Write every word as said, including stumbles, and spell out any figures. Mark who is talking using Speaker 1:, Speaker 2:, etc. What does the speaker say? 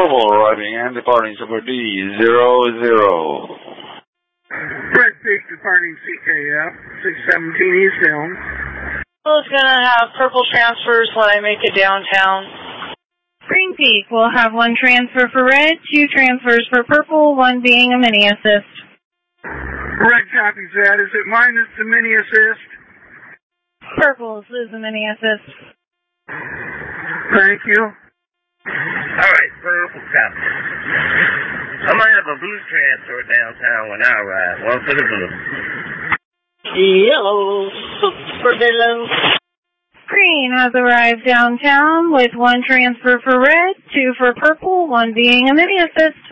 Speaker 1: purple arriving and departing Super D zero zero.
Speaker 2: Red Peak departing C K F six seventeen eastbound.
Speaker 3: Purple's gonna have purple transfers when I make it downtown.
Speaker 4: Green Peak will have one transfer for red, two transfers for purple, one being a mini assist.
Speaker 2: Red copies that. Is it minus the mini assist?
Speaker 4: Purple's is a mini assist.
Speaker 2: Thank you.
Speaker 5: Alright, purple copy. I'm gonna have a blue transfer downtown when I arrive. One for the blue.
Speaker 3: Yellow, super yellow.
Speaker 4: Green has arrived downtown with one transfer for red, two for purple, one being a mini assist.